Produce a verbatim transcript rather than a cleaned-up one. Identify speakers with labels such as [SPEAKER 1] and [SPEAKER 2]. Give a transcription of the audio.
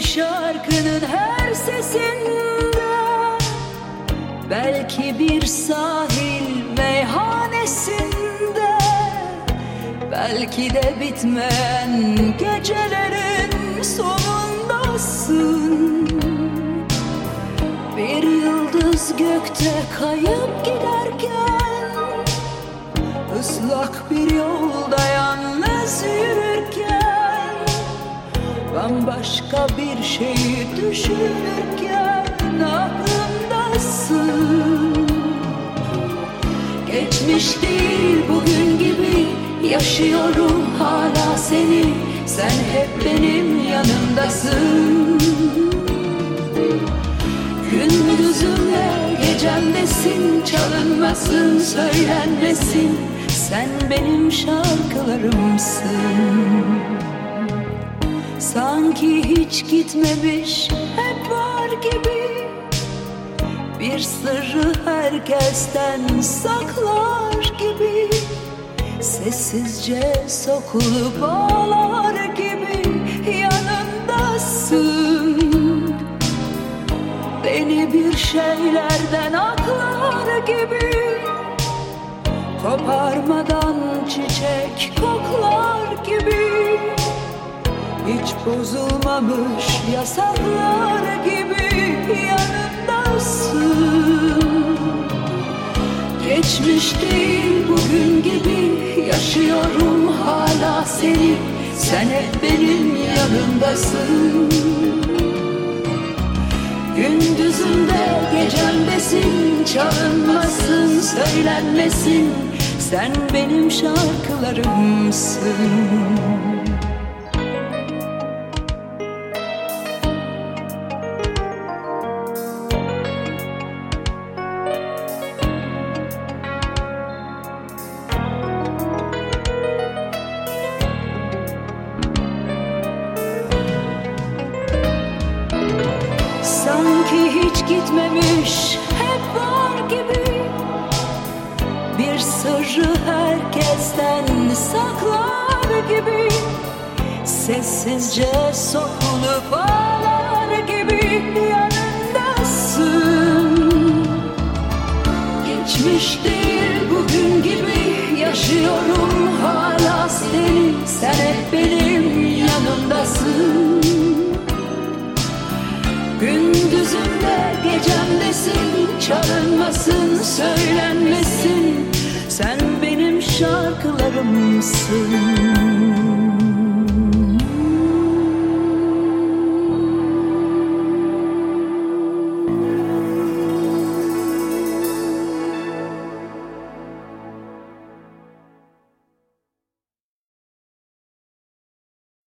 [SPEAKER 1] şarkının her sesinde, belki bir sahil meyhanesinde, belki de bitmeyen gecelerin sonundasın. Bir yıldız gökte kayıp giderken, ıslak bir yolda yalnız yürürken, bambaşka bir şeyi düşünürken aklımdasın. Geçmiş değil bugün gibi yaşıyorum hala seni, sen hep benim yanımdasın. Gündüzümle gecemdesin, çalınmasın, söylenmesin, sen benim şarkılarımsın. Sanki hiç gitmemiş, hep var gibi, bir sırrı herkesten saklar gibi, sessizce sokulup ağlar gibi yanımdasın. Beni bir şeylerden aklar gibi, koparmadan çiçek koklar gibi, hiç bozulmamış yasaklar gibi yanımdasın. Geçmiş değil bugün gibi yaşıyorum hala seni, sen hep benim yanımdasın. Gündüzümde gecemdesin, çalınmasın, söylenmesin, sen benim şarkılarımsın. Sanki hiç gitmemiş, hep var gibi, bir sırrı herkesten saklar gibi, sessizce sokulup ağlar gibi yanındasın. Geçmiş değil bugün gibi yaşıyorum hala seni, sen hep benim yanımdasın. Gündüzümde gecemdesin, çalınmasın, söylenmesin, sen benim şarkılarımsın.